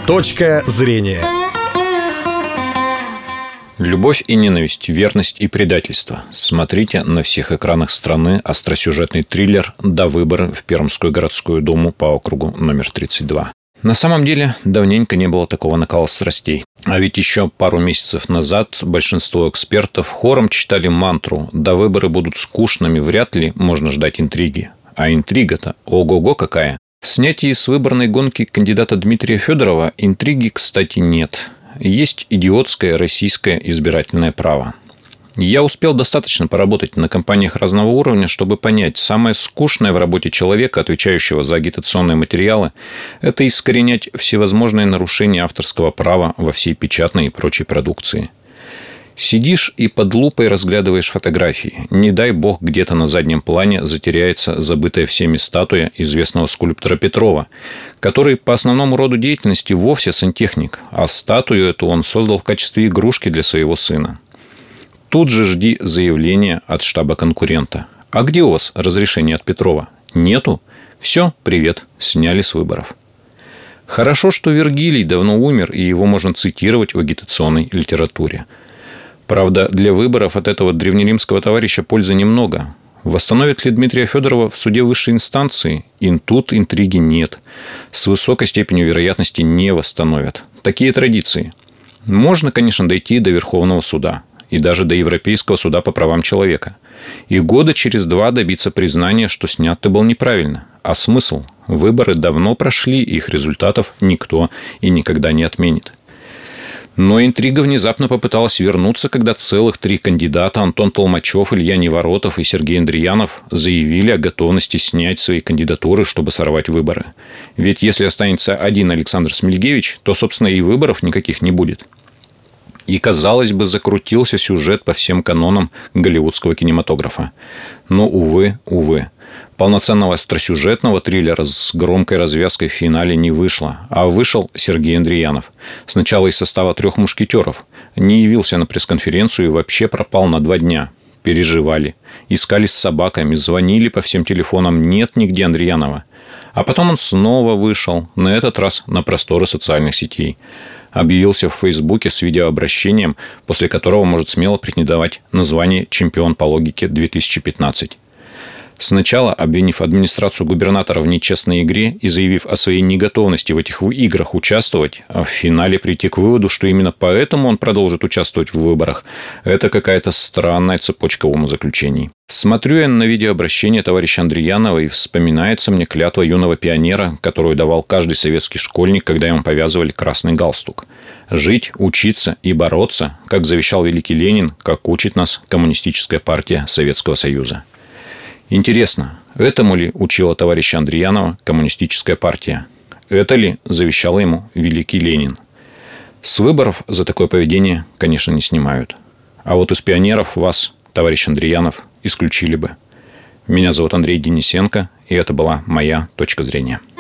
Точка зрения. Любовь и ненависть, верность и предательство. Смотрите на всех экранах страны остросюжетный триллер «До выборы» в Пермскую городскую думу по округу номер 32. На самом деле, давненько не было такого накала страстей. А ведь еще пару месяцев назад большинство экспертов хором читали мантру «До выборы будут скучными, вряд ли можно ждать интриги». А интрига-то ого-го какая! В снятии с выборной гонки кандидата Дмитрия Федорова интриги, кстати, нет. Есть идиотское российское избирательное право. Я успел достаточно поработать на кампаниях разного уровня, чтобы понять, самое скучное в работе человека, отвечающего за агитационные материалы, это искоренять всевозможные нарушения авторского права во всей печатной и прочей продукции. Сидишь и под лупой разглядываешь фотографии. Не дай бог, где-то на заднем плане затеряется забытая всеми статуя известного скульптора Петрова, который по основному роду деятельности вовсе сантехник, а статую эту он создал в качестве игрушки для своего сына. Тут же жди заявления от штаба конкурента. А где у вас разрешение от Петрова? Нету? Все, привет, сняли с выборов. Хорошо, что Вергилий давно умер, и его можно цитировать в агитационной литературе. Правда, для выборов от этого древнеримского товарища пользы немного. Восстановит ли Дмитрия Федорова в суде высшей инстанции? Тут интриги нет. С высокой степенью вероятности не восстановят. Такие традиции. Можно, конечно, дойти до Верховного суда. И даже до Европейского суда по правам человека. И года через 2 добиться признания, что снят ты был неправильно. А смысл? Выборы давно прошли, их результатов никто и никогда не отменит. Но интрига внезапно попыталась вернуться, когда целых 3 кандидата – Антон Толмачев, Илья Неворотов и Сергей Андреянов – заявили о готовности снять свои кандидатуры, чтобы сорвать выборы. Ведь если останется один Александр Смельгевич, то, собственно, и выборов никаких не будет. И, казалось бы, закрутился сюжет по всем канонам голливудского кинематографа. Но, увы. Полноценного остросюжетного триллера с громкой развязкой в финале не вышло. А вышел Сергей Андреянов. Сначала из состава 3 мушкетеров. Не явился на пресс-конференцию и вообще пропал на 2 дня. Переживали. Искали с собаками, звонили по всем телефонам. Нет нигде Андреянова. А потом он снова вышел. На этот раз на просторы социальных сетей. Объявился в Фейсбуке с видеообращением, после которого может смело претендовать на звание «Чемпион по логике 2015». Сначала обвинив администрацию губернатора в нечестной игре и заявив о своей неготовности в этих играх участвовать, а в финале прийти к выводу, что именно поэтому он продолжит участвовать в выборах, это какая-то странная цепочка умозаключений. Смотрю я на видеообращение товарища Андреянова, и вспоминается мне клятва юного пионера, которую давал каждый советский школьник, когда ему повязывали красный галстук. Жить, учиться и бороться, как завещал великий Ленин, как учит нас Коммунистическая партия Советского Союза. Интересно, этому ли учила товарища Андреянова Коммунистическая партия? Это ли завещал ему великий Ленин? С выборов за такое поведение, конечно, не снимают. А вот из пионеров вас, товарищ Андреянов, исключили бы. Меня зовут Андрей Денисенко, и это была моя точка зрения.